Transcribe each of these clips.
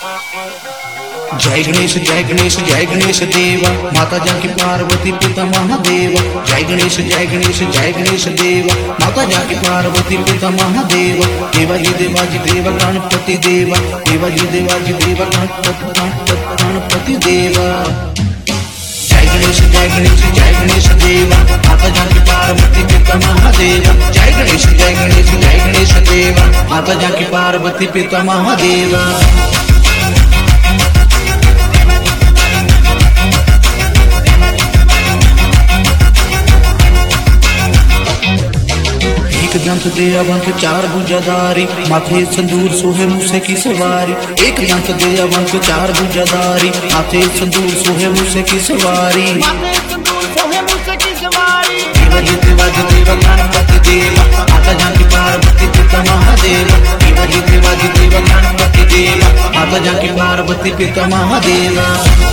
जय गणेश जय गणेश जय गणेश देवा, माता जानकी पार्वती पिता महादेवा। जय गणेश जय गणेश जय गणेश देवा, माता जानकी पार्वती पिता महादेवा। देवाजी देवाजी देवा गणपति देवा, देवाजी देवाजी देवा गणपति देवा। जय गणेश जय गणेश जय गणेश देवा, माता जानकी पार्वती पिता महादेवा। जय गणेश जय गणेश जय गणेश देवा, माता जानकी पार्वती पिता महादेवा। एक दंत दयावंत चार भुजाधारी, माथे संदूर सोहे मूसे की सवारी। एक दंत दयावंत चार भुजाधारी, माथे संदूर सोहे मूसे की सवारी। देवाजी देवाजी देवा गणपति देवा, माता जानकी पार्वती पिता महादेवा। देवाजी देवाजी देवा गणपति देवा, माता जानकी पार्वती पिता महादेवा।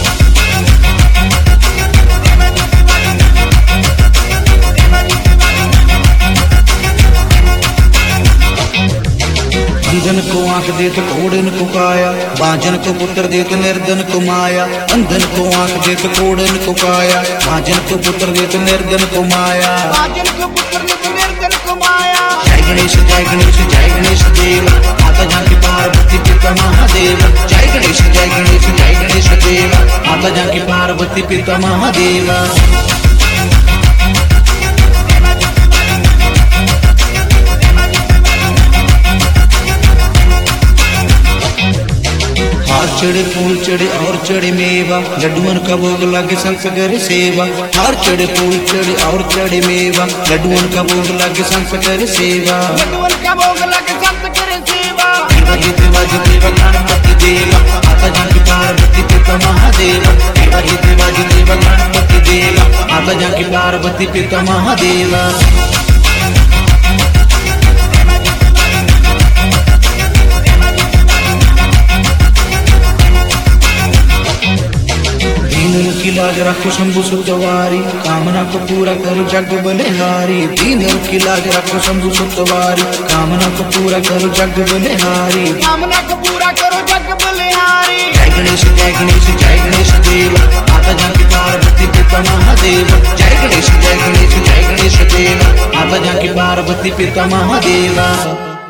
अंधन को आंख देत कोड़न को काया, बाजन को पुत्र देत निर्धन को माया। अंधन को आंख देत कोड़न को काया, बाजन को पुत्र देत निर्धन को माया। जय गणेश जय गणेश जय गणेश देवा, माता जानकी पार्वती पिता महादेवा। जय गणेश जय गणेश जय गणेश देवा, माता जानकी पार्वती पिता महादेवा। हार चढ़े फूल चढ़े और चढ़े मेवा, लड्डुअन का भोग लगे संत करे सेवा। हार चढ़े फूल चढ़े और चढ़े मेवा, लड्डुअन का भोग लगे संत करे सेवा। देवाजी देवाजी देवा गणपति देवा, माता जानकी पार्वती पिता महादेवा। देवाजी देवाजी देवा गणपति देवा, माता जानकी पार्वती पिता महादेवा। दीनों की लाज रखो शंभु सुतवारी, कामना को पूरा करो जग बलिहारी। दीनों की लाज रखो शंभु सुतवारी, कामना को पूरा करो जग बलिहारी। जय गणेश जय गणेश जय गणेश देवा, माता जानकी पार्वती पिता महादेवा। जय गणेश जय गणेश जय गणेश देवा, माता जानकी पार्वती पिता महादेवा।